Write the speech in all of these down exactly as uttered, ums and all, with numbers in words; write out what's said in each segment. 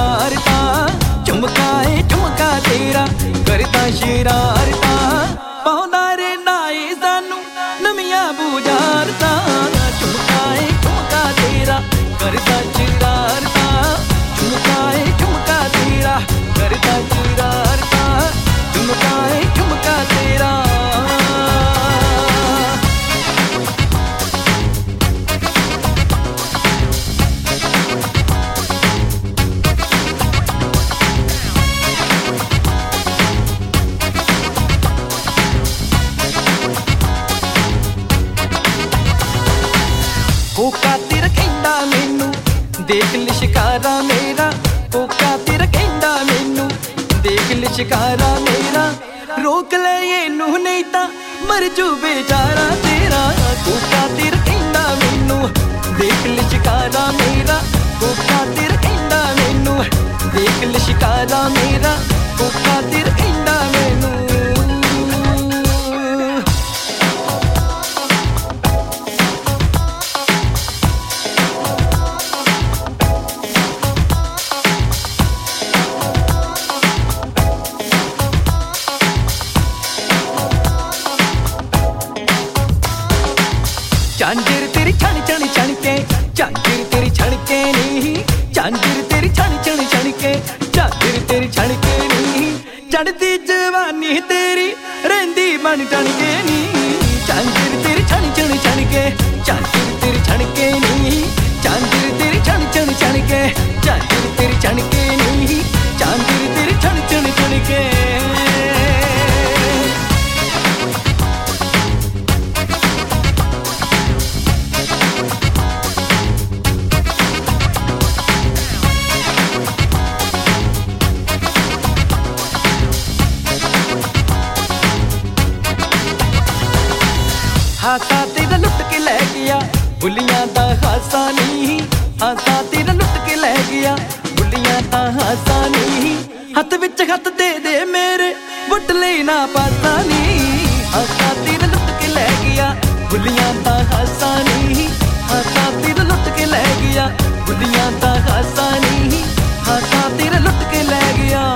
शरारता, झुमका है झुमका तेरा करदा शरारता, पाउंदा रहंदा ए सानू नवियां बुझारता, झुमका है झुमका तेरा करदा शरारता, झुमका है झुमका तेरा करदा शरारता, झुमका है झुमका तेरा। कोका तेरा कहंदा मैनू देख लिशकारा मेरा, कोका तेरा कहंदा मैनू देख लिशकारा मेरा, रोक ले इनू नहीं तां मर जू बेचारा तेरा, कोका तेरा कहंदा मैनू देख लिशकारा मेरा, कोका तेरा कहंदा मैनू देख लिशकारा मेरा, कोका तेरा कहंदा मैनू। झांझर तेरी छण छण छण के, झांझर तेरी छण के नहीं, झांझर तेरी छण छण छण के, झांझर तेरी छण के नहीं, चढ़दी जवानी तेरी रहिंदी बन टण के नहीं, झांझर तेरी छण छण छण के, झांझर तेरी छण के नहीं, झांझर तेरी छण छण छण के, झांझर तेरी छण के नहीं, झांझर तेरी छण छण छण के। हासा तेरा लुट के लै गया बुलियां दा हासा नहीं, हासा तेरा लुट के लै गया बुलियां दा हासा नहीं, हथ विच हथ दे दे मेरे वुट लेना पासा नहीं, हासा तेरा लुट के लै गया बुलियां दा हासा नहीं, हासा तेरा लुट के लै गया बुलियां दा हासा नहीं, हासा तेरा लुट के लै गया।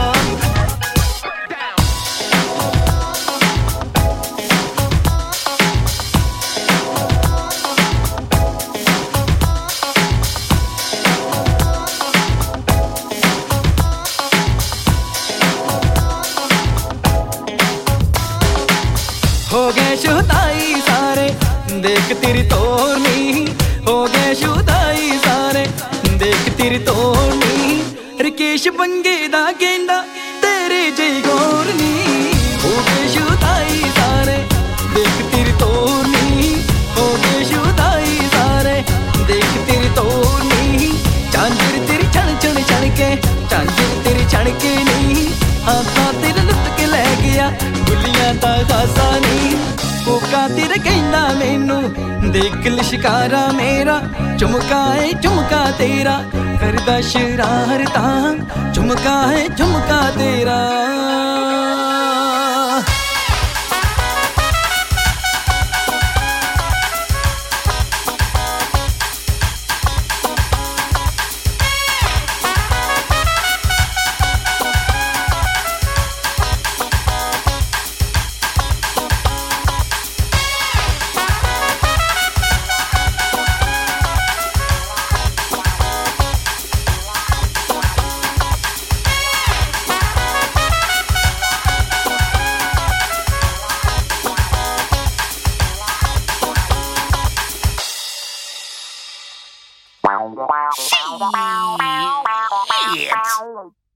हो गए शुदाई सारे देख तेरी तोड़ नहीं, हो गए शुदाई सारे देख तेरी तोड़ नहीं, रिकेश बंगे दा गेंदा तेरे जई गौर नहीं, हो गए शुदाई सारे देख तेरी तोड़ नहीं, हो गए शुदाई सारे देख तेरी तोड़ नहीं, झांझर तेरी छण छण छण के, झांझर तेरी छण के नहीं, हासा तेरा लुट के लै गया बुलियां दा खासा नहीं, कोका तेरा कहंदा मैनू देख लिशकारा मेरा, झुमका है झुमका तेरा करदा शरारता, झुमका है झुमका तेरा। Shit.